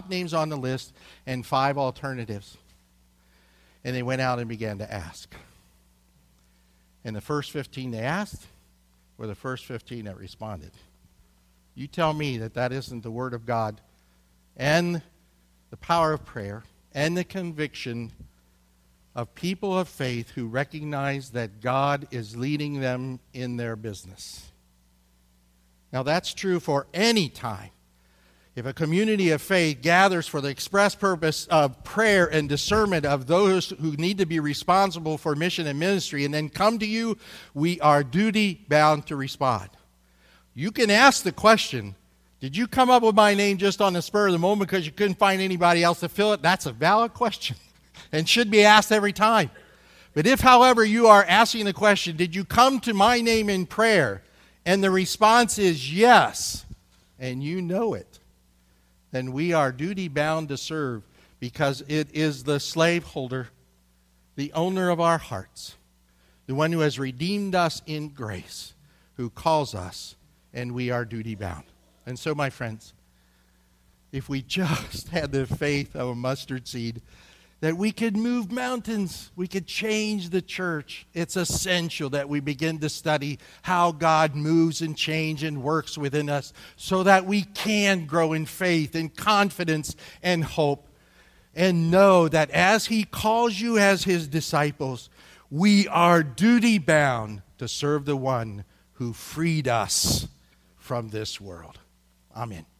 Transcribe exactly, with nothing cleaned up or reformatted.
names on the list and five alternatives. And they went out and began to ask. And the first fifteen they asked were the first fifteen that responded. You tell me that that isn't the Word of God and the power of prayer and the conviction of people of faith who recognize that God is leading them in their business. Now that's true for any time. If a community of faith gathers for the express purpose of prayer and discernment of those who need to be responsible for mission and ministry and then come to you, we are duty bound to respond. You can ask the question, did you come up with my name just on the spur of the moment because you couldn't find anybody else to fill it? That's a valid question and should be asked every time. But if, however, you are asking the question, did you come to my name in prayer? And the response is yes, and you know it, then we are duty bound to serve because it is the slaveholder, the owner of our hearts, the one who has redeemed us in grace, who calls us, and we are duty bound. And so, my friends, if we just had the faith of a mustard seed, that we could move mountains, we could change the church. It's essential that we begin to study how God moves and changes and works within us so that we can grow in faith and confidence and hope and know that as He calls you as His disciples, we are duty bound to serve the one who freed us from this world. Amen.